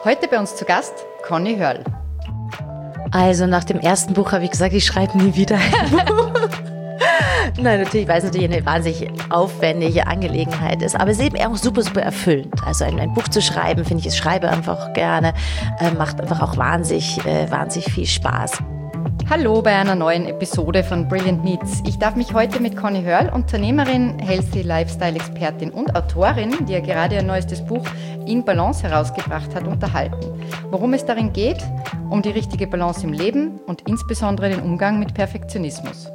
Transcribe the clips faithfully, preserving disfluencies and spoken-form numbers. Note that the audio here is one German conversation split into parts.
Heute bei uns zu Gast Conny Hörl. Also nach dem ersten Buch habe ich gesagt, ich schreibe nie wieder ein Buch. Nein, natürlich, weil es natürlich eine wahnsinnig aufwendige Angelegenheit ist, aber es ist eben auch super, super erfüllend. Also ein, ein Buch zu schreiben, finde ich, ich schreibe einfach gerne, äh, macht einfach auch wahnsinnig, äh, wahnsinnig viel Spaß. Hallo bei einer neuen Episode von Brilliant Meets. Ich darf mich heute mit Conny Hörl, Unternehmerin, Healthy Lifestyle-Expertin und Autorin, die ja gerade ihr neuestes Buch In Balance herausgebracht hat, unterhalten. Worum es darin geht? Um die richtige Balance im Leben und insbesondere den Umgang mit Perfektionismus.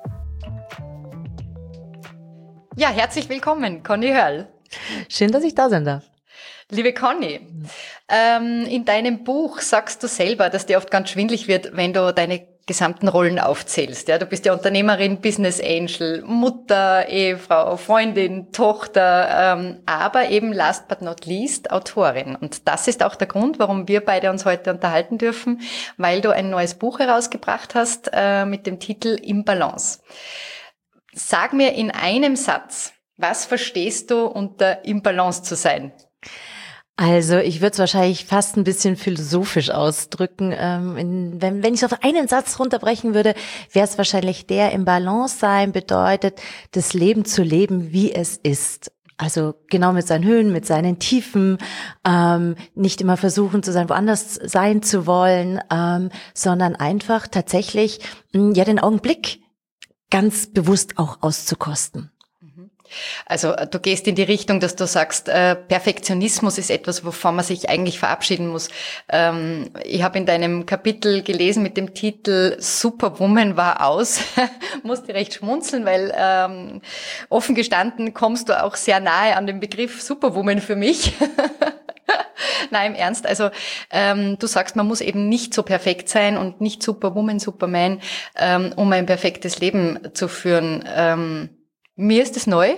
Ja, herzlich willkommen, Conny Hörl. Schön, dass ich da sein darf. Liebe Conny, ähm, in deinem Buch sagst du selber, dass dir oft ganz schwindelig wird, wenn du deine gesamten Rollen aufzählst. Ja, du bist ja Unternehmerin, Business Angel, Mutter, Ehefrau, Freundin, Tochter, ähm, aber eben last but not least Autorin. Und das ist auch der Grund, warum wir beide uns heute unterhalten dürfen, weil du ein neues Buch herausgebracht hast äh, mit dem Titel In Balance. Sag mir in einem Satz, was verstehst du unter in Balance zu sein? Also ich würde es wahrscheinlich fast ein bisschen philosophisch ausdrücken. Ähm, in, wenn, wenn ich es auf einen Satz runterbrechen würde, wäre es wahrscheinlich der, im Balance sein bedeutet, das Leben zu leben, wie es ist. Also genau mit seinen Höhen, mit seinen Tiefen, ähm, nicht immer versuchen zu sein, woanders sein zu wollen, ähm, sondern einfach tatsächlich mh, ja den Augenblick ganz bewusst auch auszukosten. Also du gehst in die Richtung, dass du sagst, äh, Perfektionismus ist etwas, wovon man sich eigentlich verabschieden muss. Ähm, ich habe in deinem Kapitel gelesen mit dem Titel Superwoman war aus. Musste recht schmunzeln, weil ähm, offen gestanden kommst du auch sehr nahe an den Begriff Superwoman für mich. Nein, im Ernst. Also ähm, du sagst, man muss eben nicht so perfekt sein und nicht Superwoman, Superman, ähm, um ein perfektes Leben zu führen. Ähm, Mir ist es neu.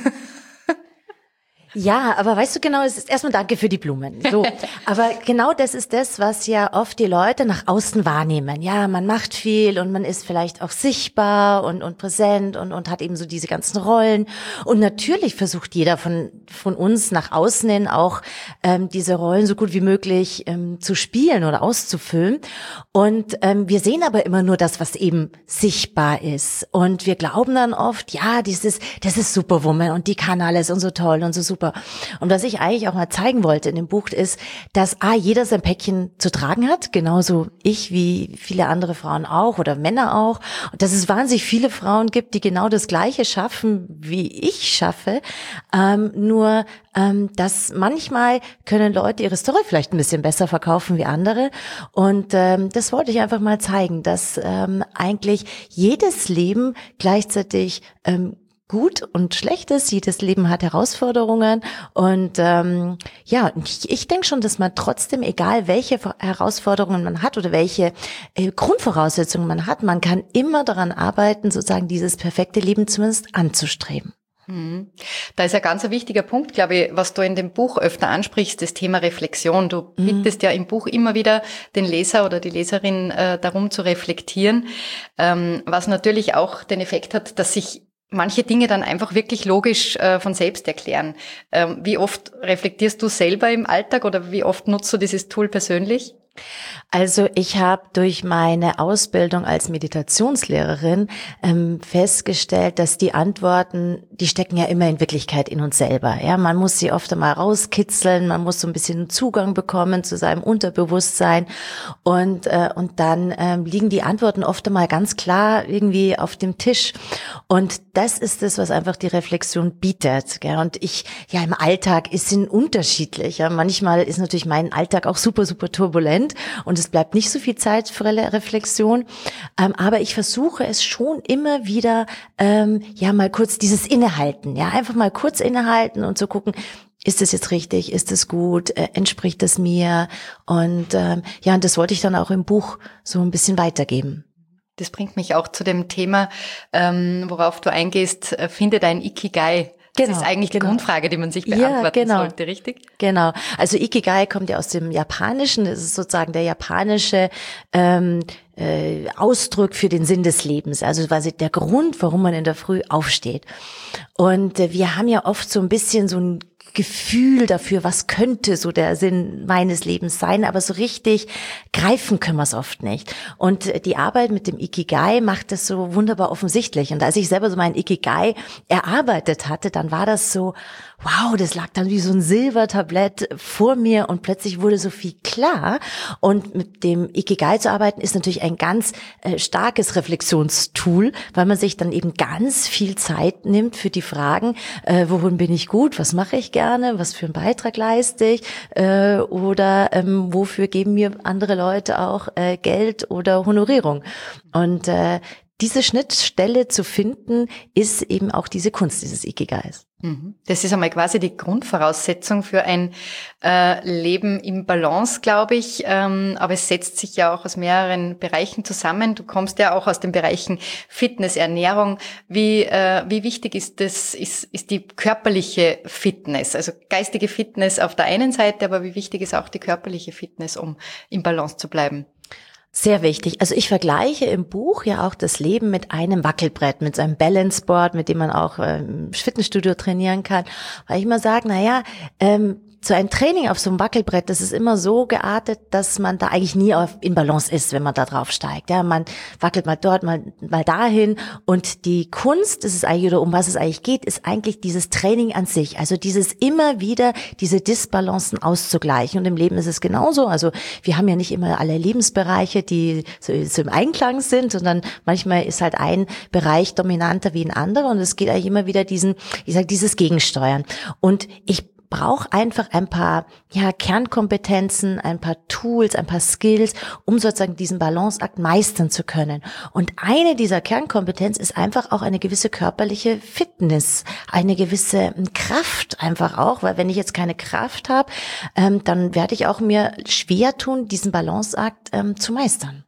Ja, aber weißt du genau, es ist erstmal danke für die Blumen. So, aber genau das ist das, was ja oft die Leute nach außen wahrnehmen. Ja, man macht viel und man ist vielleicht auch sichtbar und und präsent und und hat eben so diese ganzen Rollen. Und natürlich versucht jeder von von uns nach außen hin auch ähm, diese Rollen so gut wie möglich ähm, zu spielen oder auszufüllen. Und ähm, wir sehen aber immer nur das, was eben sichtbar ist. Und wir glauben dann oft, ja, dieses, das ist Superwoman und die kann alles und so toll und so super. Und was ich eigentlich auch mal zeigen wollte in dem Buch ist, dass A, jeder sein Päckchen zu tragen hat, genauso ich wie viele andere Frauen auch oder Männer auch. Und dass es wahnsinnig viele Frauen gibt, die genau das Gleiche schaffen, wie ich schaffe. Ähm, nur, ähm, dass manchmal können Leute ihre Story vielleicht ein bisschen besser verkaufen wie andere. Und ähm, das wollte ich einfach mal zeigen, dass ähm, eigentlich jedes Leben gleichzeitig ähm, gut und schlecht ist. Jedes Leben hat Herausforderungen und ähm, ja, ich, ich denke schon, dass man trotzdem, egal welche Herausforderungen man hat oder welche äh, Grundvoraussetzungen man hat, man kann immer daran arbeiten, sozusagen dieses perfekte Leben zumindest anzustreben. Da ist ein ganz ein wichtiger Punkt, glaube ich, was du in dem Buch öfter ansprichst, das Thema Reflexion. Du bittest mhm. ja im Buch immer wieder den Leser oder die Leserin äh, darum zu reflektieren, ähm, was natürlich auch den Effekt hat, dass sich manche Dinge dann einfach wirklich logisch äh, von selbst erklären. Ähm, wie oft reflektierst du selber im Alltag oder wie oft nutzt du dieses Tool persönlich? Also ich habe durch meine Ausbildung als Meditationslehrerin ähm, festgestellt, dass die Antworten, die stecken ja immer in Wirklichkeit in uns selber. Ja, man muss sie oft einmal rauskitzeln, man muss so ein bisschen Zugang bekommen zu seinem Unterbewusstsein und äh, und dann ähm, liegen die Antworten oft einmal ganz klar irgendwie auf dem Tisch. Und das ist es, was einfach die Reflexion bietet. Gell? Und ich, ja, im Alltag ist es unterschiedlich. Ja? Manchmal ist natürlich mein Alltag auch super, super turbulent und es bleibt nicht so viel Zeit für Reflexion. Ähm, aber ich versuche es schon immer wieder, ähm, ja, mal kurz dieses Innehalten. Ja, einfach mal kurz innehalten und zu gucken, ist es jetzt richtig? Ist es gut? Äh, entspricht es mir? Und ähm, ja, und das wollte ich dann auch im Buch so ein bisschen weitergeben. Das bringt mich auch zu dem Thema, ähm, worauf du eingehst, äh, finde dein Ikigai. Das genau, ist eigentlich die genau. Grundfrage, die man sich beantworten ja, genau. sollte, richtig? Genau. Also Ikigai kommt ja aus dem Japanischen. Das ist sozusagen der japanische ähm, äh, Ausdruck für den Sinn des Lebens. Also quasi der Grund, warum man in der Früh aufsteht. Und äh, wir haben ja oft so ein bisschen so ein Gefühl dafür, was könnte so der Sinn meines Lebens sein, aber so richtig greifen können wir es oft nicht. Und die Arbeit mit dem Ikigai macht das so wunderbar offensichtlich. Und als ich selber so mein Ikigai erarbeitet hatte, dann war das so, wow, das lag dann wie so ein Silbertablett vor mir und plötzlich wurde so viel klar. Und mit dem Ikigai zu arbeiten ist natürlich ein ganz äh, starkes Reflexionstool, weil man sich dann eben ganz viel Zeit nimmt für die Fragen, äh, worin bin ich gut, was mache ich gerne, was für einen Beitrag leiste ich äh, oder ähm, wofür geben mir andere Leute auch äh, Geld oder Honorierung. Und äh, diese Schnittstelle zu finden, ist eben auch diese Kunst dieses Ikigais. Das ist einmal quasi die Grundvoraussetzung für ein äh, Leben im Balance, glaube ich. Ähm, aber es setzt sich ja auch aus mehreren Bereichen zusammen. Du kommst ja auch aus den Bereichen Fitness, Ernährung. Wie äh, wie wichtig ist das? Ist ist die körperliche Fitness, also geistige Fitness auf der einen Seite, aber wie wichtig ist auch die körperliche Fitness, um im Balance zu bleiben? Sehr wichtig. Also ich vergleiche im Buch ja auch das Leben mit einem Wackelbrett, mit so einem Balanceboard, mit dem man auch im Fitnessstudio trainieren kann. Weil ich immer sage, na ja, ähm, so ein Training auf so einem Wackelbrett, das ist immer so geartet, dass man da eigentlich nie auf, in Balance ist, wenn man da drauf steigt. Ja, man wackelt mal dort, mal, mal dahin. Und die Kunst, das ist eigentlich, oder um was es eigentlich geht, ist eigentlich dieses Training an sich. Also dieses immer wieder, diese Disbalancen auszugleichen. Und im Leben ist es genauso. Also wir haben ja nicht immer alle Lebensbereiche, die so, so im Einklang sind, sondern manchmal ist halt ein Bereich dominanter wie ein anderer. Und es geht eigentlich immer wieder diesen, ich sage, dieses Gegensteuern. Und ich brauche einfach ein paar ja Kernkompetenzen, ein paar Tools, ein paar Skills, um sozusagen diesen Balanceakt meistern zu können. Und eine dieser Kernkompetenz ist einfach auch eine gewisse körperliche Fitness, eine gewisse Kraft einfach auch, weil wenn ich jetzt keine Kraft habe, ähm, dann werde ich auch mir schwer tun, diesen Balanceakt ähm, zu meistern.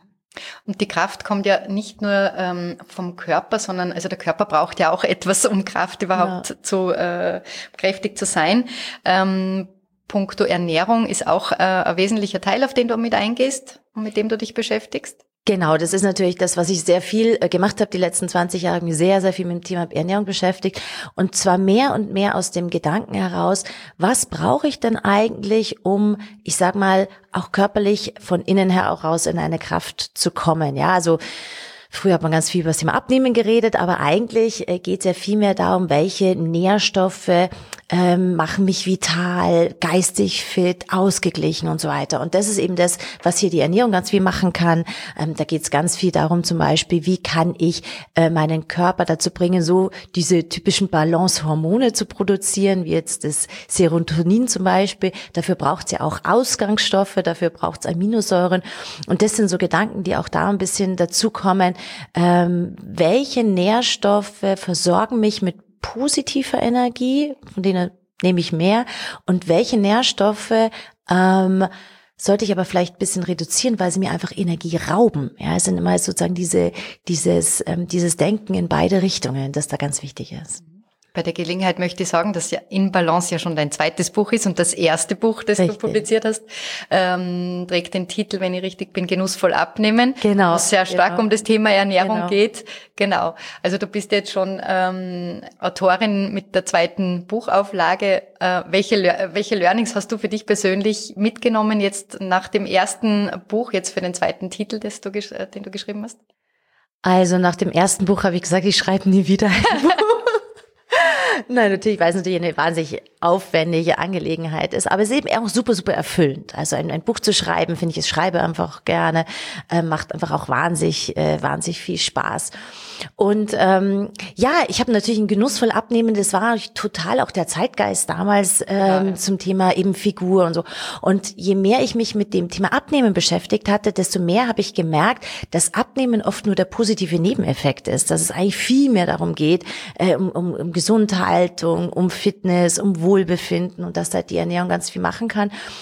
Und die Kraft kommt ja nicht nur ähm, vom Körper, sondern also der Körper braucht ja auch etwas, um Kraft überhaupt ja. zu äh, kräftig zu sein. Ähm, Punkto Ernährung ist auch äh, ein wesentlicher Teil, auf den du mit eingehst und mit dem du dich beschäftigst. Genau, das ist natürlich das, was ich sehr viel gemacht habe, die letzten zwanzig Jahre, mich sehr, sehr viel mit dem Thema Ernährung beschäftigt. Und zwar mehr und mehr aus dem Gedanken heraus, was brauche ich denn eigentlich, um, ich sag mal, auch körperlich von innen heraus in eine Kraft zu kommen? Ja, also früher hat man ganz viel über das Thema Abnehmen geredet, aber eigentlich geht es ja viel mehr darum, welche Nährstoffe ähm, machen mich vital, geistig fit, ausgeglichen und so weiter. Und das ist eben das, was hier die Ernährung ganz viel machen kann. Ähm, da geht es ganz viel darum, zum Beispiel, wie kann ich äh, meinen Körper dazu bringen, so diese typischen Balance-Hormone zu produzieren, wie jetzt das Serotonin zum Beispiel. Dafür braucht es ja auch Ausgangsstoffe, dafür braucht es Aminosäuren. Und das sind so Gedanken, die auch da ein bisschen dazukommen. Ähm, welche Nährstoffe versorgen mich mit positiver Energie, von denen nehme ich mehr, und welche Nährstoffe ähm, sollte ich aber vielleicht ein bisschen reduzieren, weil sie mir einfach Energie rauben. Ja, es sind immer sozusagen diese dieses ähm, dieses Denken in beide Richtungen, das da ganz wichtig ist. Bei der Gelegenheit möchte ich sagen, dass ja In Balance ja schon dein zweites Buch ist und das erste Buch, das richtig. Du publiziert hast, ähm, trägt den Titel, wenn ich richtig bin, Genussvoll abnehmen. Genau. Wo es sehr stark genau. um das Thema Ernährung genau. geht. Genau. Also du bist jetzt schon ähm, Autorin mit der zweiten Buchauflage. Äh, welche welche Learnings hast du für dich persönlich mitgenommen jetzt nach dem ersten Buch, jetzt für den zweiten Titel, das du, den du geschrieben hast? Also nach dem ersten Buch habe ich gesagt, ich schreibe nie wieder ein Buch. Nein, natürlich, weil es natürlich eine wahnsinnig aufwendige Angelegenheit ist, aber es ist eben auch super, super erfüllend. Also ein, ein Buch zu schreiben, finde ich, ich schreibe einfach gerne, äh, macht einfach auch wahnsinnig, äh, wahnsinnig viel Spaß. Und ähm, ja, ich habe natürlich ein genussvoll Abnehmen, das war total auch der Zeitgeist damals ähm, ja, ja. zum Thema eben Figur und so. Und je mehr ich mich mit dem Thema Abnehmen beschäftigt hatte, desto mehr habe ich gemerkt, dass Abnehmen oft nur der positive Nebeneffekt ist, dass es eigentlich viel mehr darum geht, äh, um, um, um Gesundheit, um Fitness, um Wohlbefinden und dass da die Ernährung ganz viel machen kann.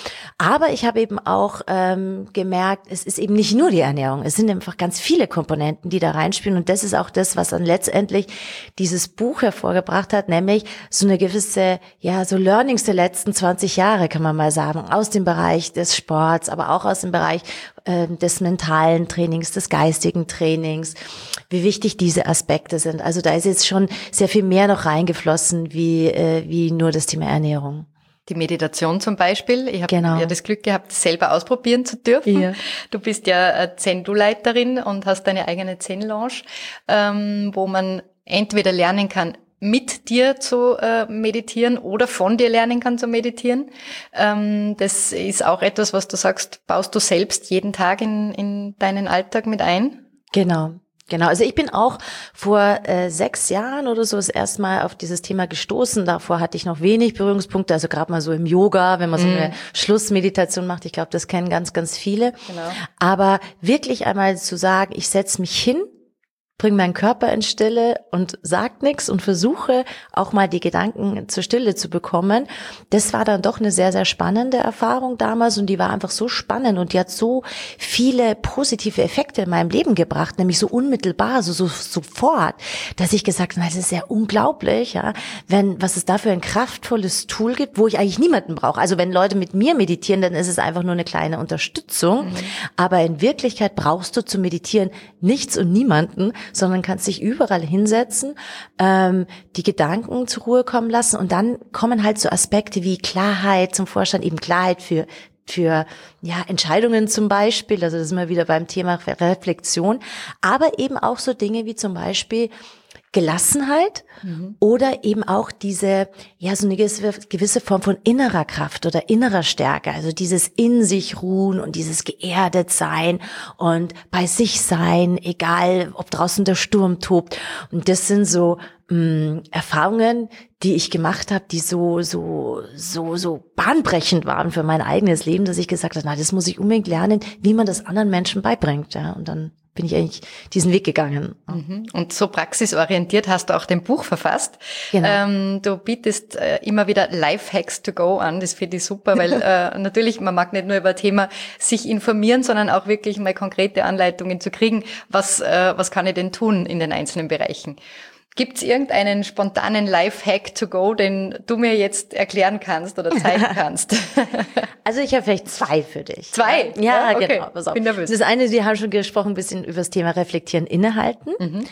Aber ich habe eben auch ähm, gemerkt, es ist eben nicht nur die Ernährung, es sind einfach ganz viele Komponenten, die da reinspielen und das ist auch das, was dann letztendlich dieses Buch hervorgebracht hat, nämlich so eine gewisse, ja, so Learnings der letzten zwanzig Jahre, kann man mal sagen, aus dem Bereich des Sports, aber auch aus dem Bereich äh, des mentalen Trainings, des geistigen Trainings, wie wichtig diese Aspekte sind. Also da ist jetzt schon sehr viel mehr noch reingeflossen, wie äh, wie nur das Thema Ernährung. Die Meditation zum Beispiel. Ich habe Genau. ja das Glück gehabt, das selber ausprobieren zu dürfen. Ja. Du bist ja Zen-Du-Leiterin und hast deine eigene Zen-Lounge, ähm, wo man entweder lernen kann, mit dir zu äh, meditieren oder von dir lernen kann zu meditieren. Ähm, das ist auch etwas, was du sagst, baust du selbst jeden Tag in, in deinen Alltag mit ein? Genau. Genau, also ich bin auch vor äh, sechs Jahren oder so das erste Mal auf dieses Thema gestoßen. Davor hatte ich noch wenig Berührungspunkte, also gerade mal so im Yoga, wenn man so eine mm. Schlussmeditation macht. Ich glaube, das kennen ganz, ganz viele. Genau. Aber wirklich einmal zu sagen, ich setze mich hin, bringe meinen Körper in Stille und sag nichts und versuche auch mal die Gedanken zur Stille zu bekommen. Das war dann doch eine sehr, sehr spannende Erfahrung damals und die war einfach so spannend und die hat so viele positive Effekte in meinem Leben gebracht, nämlich so unmittelbar, so, so sofort, dass ich gesagt habe, das ist ja unglaublich, ja, wenn, was es da für ein kraftvolles Tool gibt, wo ich eigentlich niemanden brauche. Also wenn Leute mit mir meditieren, dann ist es einfach nur eine kleine Unterstützung, mhm. aber in Wirklichkeit brauchst du zum Meditieren nichts und niemanden, sondern kannst dich überall hinsetzen, ähm, die Gedanken zur Ruhe kommen lassen und dann kommen halt so Aspekte wie Klarheit zum Vorschein, eben Klarheit für für ja Entscheidungen zum Beispiel, also das sind wir wieder beim Thema Reflexion, aber eben auch so Dinge wie zum Beispiel Gelassenheit mhm. oder eben auch diese, ja, so eine gewisse, gewisse Form von innerer Kraft oder innerer Stärke, also dieses in sich ruhen und dieses geerdet sein und bei sich sein, egal ob draußen der Sturm tobt. Und das sind so mh, Erfahrungen, die ich gemacht habe, die so, so, so, so bahnbrechend waren für mein eigenes Leben, dass ich gesagt habe, na, das muss ich unbedingt lernen, wie man das anderen Menschen beibringt, ja, und dann bin ich eigentlich diesen Weg gegangen. Und so praxisorientiert hast du auch dein Buch verfasst. Genau. Ähm, du bietest äh, immer wieder Lifehacks to go an. Das finde ich super, weil äh, natürlich, man mag nicht nur über Thema sich informieren, sondern auch wirklich mal konkrete Anleitungen zu kriegen. Was, äh, was kann ich denn tun in den einzelnen Bereichen? Gibt es irgendeinen spontanen Lifehack to go, den du mir jetzt erklären kannst oder zeigen kannst? Also ich habe vielleicht zwei für dich. Zwei? Ja, ja, okay. Genau. Pass auf. Bin nervös. Das eine, die haben schon gesprochen, ein bisschen über das Thema Reflektieren, Innehalten. Mhm.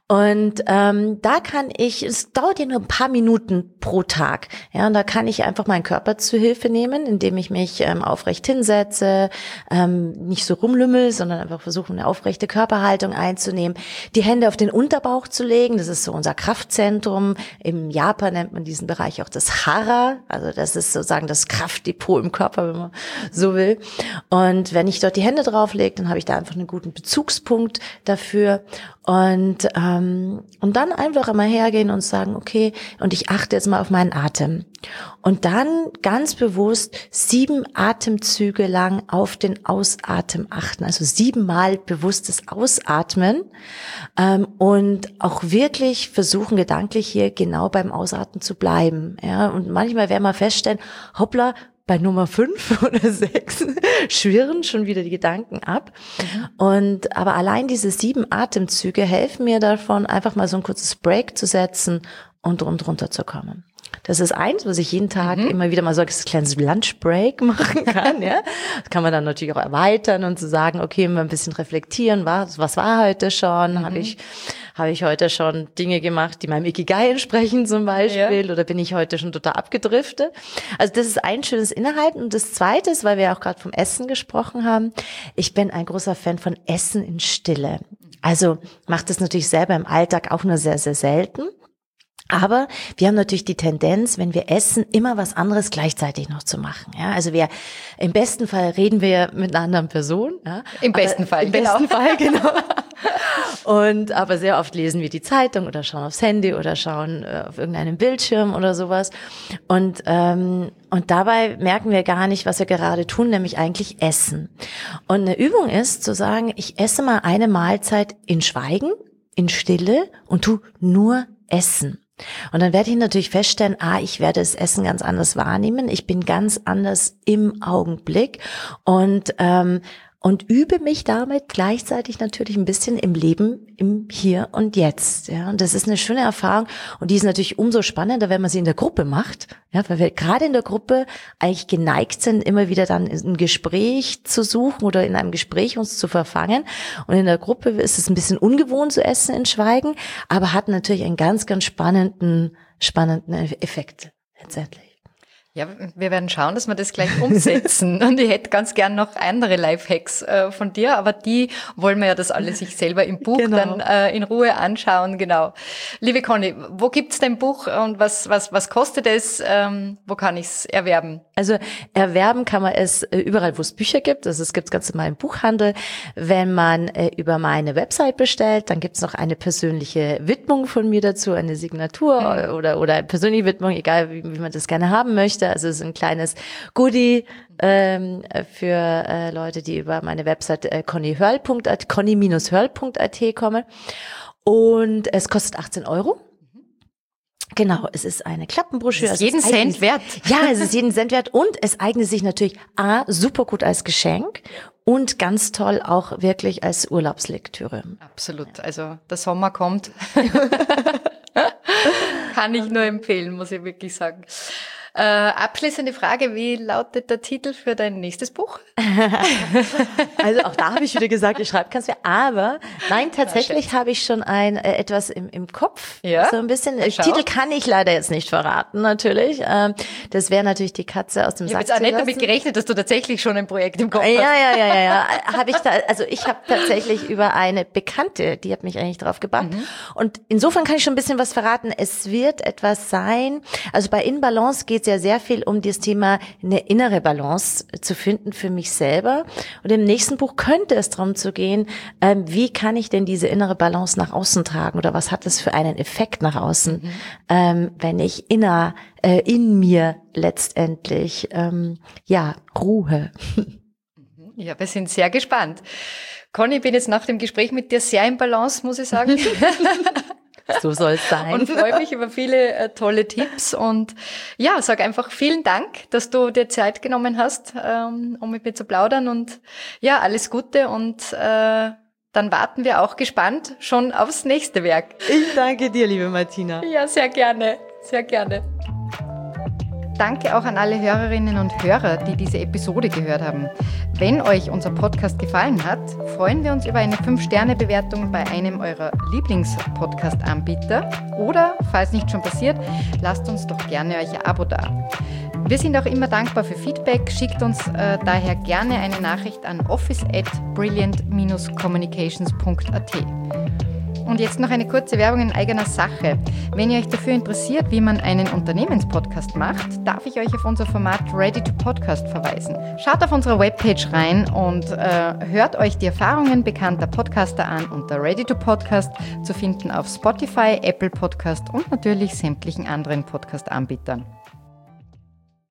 Und ähm, da kann ich, es dauert ja nur ein paar Minuten pro Tag, ja, und da kann ich einfach meinen Körper zu Hilfe nehmen, indem ich mich ähm, aufrecht hinsetze, ähm, nicht so rumlümmel, sondern einfach versuche, eine aufrechte Körperhaltung einzunehmen, die Hände auf den Unterbauch zu legen, das ist so unser Kraftzentrum. Im Japan nennt man diesen Bereich auch das Hara, also das ist sozusagen das Kraftdepot im Körper, wenn man so will. Und wenn ich dort die Hände drauflege, dann habe ich da einfach einen guten Bezugspunkt dafür. Und ähm, und dann einfach immer hergehen und sagen, okay, und ich achte jetzt mal auf meinen Atem. Und dann ganz bewusst sieben Atemzüge lang auf den Ausatmen achten, also siebenmal bewusstes Ausatmen ähm, und auch wirklich versuchen, gedanklich hier genau beim Ausatmen zu bleiben. Ja, und manchmal werden wir feststellen, hoppla, bei Nummer fünf oder sechs schwirren schon wieder die Gedanken ab. Mhm. Und aber allein diese sieben Atemzüge helfen mir davon, einfach mal so ein kurzes Break zu setzen und rund runterzukommen. Das ist eins, was ich jeden Tag mhm. immer wieder mal so ein kleines Lunchbreak machen kann. Ja, das kann man dann natürlich auch erweitern und zu so sagen, okay, mal ein bisschen reflektieren, was, was war heute schon? Mhm. Habe ich, habe ich heute schon Dinge gemacht, die meinem Ikigai entsprechen zum Beispiel? Ja. Oder bin ich heute schon total abgedriftet? Also das ist ein schönes Innehalten. Und das Zweite ist, weil wir ja auch gerade vom Essen gesprochen haben, ich bin ein großer Fan von Essen in Stille. Also macht das natürlich selber im Alltag auch nur sehr, sehr selten. Aber wir haben natürlich die Tendenz, wenn wir essen, immer was anderes gleichzeitig noch zu machen. Ja, also wir, im besten Fall reden wir mit einer anderen Person. Ja, Im besten Fall, Im genau. besten Fall, genau. Und, aber sehr oft lesen wir die Zeitung oder schauen aufs Handy oder schauen äh, auf irgendeinen Bildschirm oder sowas. Und, ähm, und dabei merken wir gar nicht, was wir gerade tun, nämlich eigentlich essen. Und eine Übung ist zu sagen, ich esse mal eine Mahlzeit in Schweigen, in Stille und tu nur essen. Und dann werde ich natürlich feststellen, ah, ich werde das Essen ganz anders wahrnehmen. Ich bin ganz anders im Augenblick und ähm, und übe mich damit gleichzeitig natürlich ein bisschen im Leben, im Hier und Jetzt. Ja, und das ist eine schöne Erfahrung und die ist natürlich umso spannender, wenn man sie in der Gruppe macht. Ja, weil wir gerade in der Gruppe eigentlich geneigt sind, immer wieder dann ein Gespräch zu suchen oder in einem Gespräch uns zu verfangen. Und in der Gruppe ist es ein bisschen ungewohnt zu essen in Schweigen, aber hat natürlich einen ganz, ganz spannenden, spannenden Effekt letztendlich. Ja, wir werden schauen, dass wir das gleich umsetzen. Und ich hätte ganz gern noch andere Lifehacks äh, von dir, aber die wollen wir ja das alle sich selber im Buch genau. dann äh, in Ruhe anschauen. Genau. Liebe Conny, wo gibt's dein Buch und was was was kostet es? Ähm, wo kann ich's erwerben? Also erwerben kann man es äh, überall, wo es Bücher gibt. Also es gibt's ganz normal im Buchhandel. Wenn man äh, über meine Website bestellt, dann gibt's noch eine persönliche Widmung von mir dazu, eine Signatur mhm. oder oder eine persönliche Widmung, egal wie, wie man das gerne haben möchte. Also es ist ein kleines Goodie ähm, für äh, Leute, die über meine Website äh, conny hörl punkt a t, conny hörl punkt a t kommen. Und es kostet achtzehn Euro. Genau, es ist eine Klappenbroschüre. Es ist jeden Cent wert. Ja, es ist jeden Cent wert und es eignet sich natürlich A, super gut als Geschenk und ganz toll auch wirklich als Urlaubslektüre. Absolut, also der Sommer kommt. Kann ich nur empfehlen, muss ich wirklich sagen. Äh, abschließende Frage, wie lautet der Titel für dein nächstes Buch? Also auch da habe ich wieder gesagt, ich schreibe ganz viel, aber nein, tatsächlich ja, habe ich schon ein äh, etwas im, im Kopf, ja? so ein bisschen. Äh, Titel kann ich leider jetzt nicht verraten, natürlich. Ähm, das wäre natürlich die Katze aus dem ich Sack. Ich habe jetzt auch nicht damit gerechnet, dass du tatsächlich schon ein Projekt im Kopf ja, hast. Ja, ja, ja, ja. Habe ich da, also ich habe tatsächlich über eine Bekannte, die hat mich eigentlich drauf gebracht. Mhm. Und insofern kann ich schon ein bisschen was verraten. Es wird etwas sein. Also bei In Balance geht es ja sehr viel um das Thema, eine innere Balance zu finden für mich selber. Und im nächsten Buch könnte es darum zu gehen, ähm, wie kann ich denn diese innere Balance nach außen tragen oder was hat das für einen Effekt nach außen, mhm. ähm, wenn ich inner, äh, in mir letztendlich, ähm, ja, ruhe. Ja, wir sind sehr gespannt. Conny, ich bin jetzt nach dem Gespräch mit dir sehr im Balance, muss ich sagen. So soll es sein. Und freue mich über viele äh, tolle Tipps und ja, sag einfach vielen Dank, dass du dir Zeit genommen hast, ähm, um mit mir zu plaudern und ja, alles Gute und äh, dann warten wir auch gespannt schon aufs nächste Werk. Ich danke dir, liebe Martina. Ja, sehr gerne, sehr gerne. Danke auch an alle Hörerinnen und Hörer, die diese Episode gehört haben. Wenn euch unser Podcast gefallen hat, freuen wir uns über eine fünf Sterne Bewertung bei einem eurer Lieblings-Podcast-Anbieter oder, falls nicht schon passiert, lasst uns doch gerne euch ein Abo da. Wir sind auch immer dankbar für Feedback, schickt uns äh, daher gerne eine Nachricht an office at brilliant dash communications punkt a t. Und jetzt noch eine kurze Werbung in eigener Sache. Wenn ihr euch dafür interessiert, wie man einen Unternehmenspodcast macht, darf ich euch auf unser Format Ready to Podcast verweisen. Schaut auf unserer Webpage rein und äh, hört euch die Erfahrungen bekannter Podcaster an unter Ready to Podcast, zu finden auf Spotify, Apple Podcast und natürlich sämtlichen anderen Podcast-Anbietern.